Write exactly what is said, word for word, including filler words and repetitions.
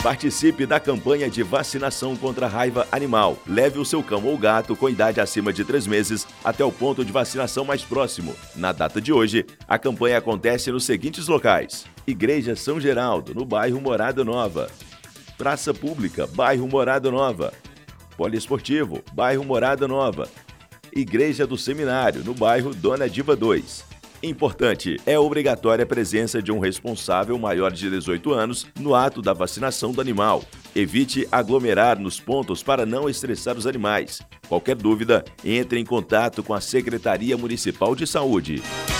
Participe da campanha de vacinação contra a raiva animal. Leve o seu cão ou gato com idade acima de três meses até o ponto de vacinação mais próximo. Na data de hoje, a campanha acontece nos seguintes locais: Igreja São Geraldo, no bairro Morada Nova. Praça Pública, bairro Morada Nova. Poliesportivo, bairro Morada Nova. Igreja do Seminário, no bairro Dona Diva dois. Importante, é obrigatória a presença de um responsável maior de dezoito anos no ato da vacinação do animal. Evite aglomerar nos pontos para não estressar os animais. Qualquer dúvida, entre em contato com a Secretaria Municipal de Saúde.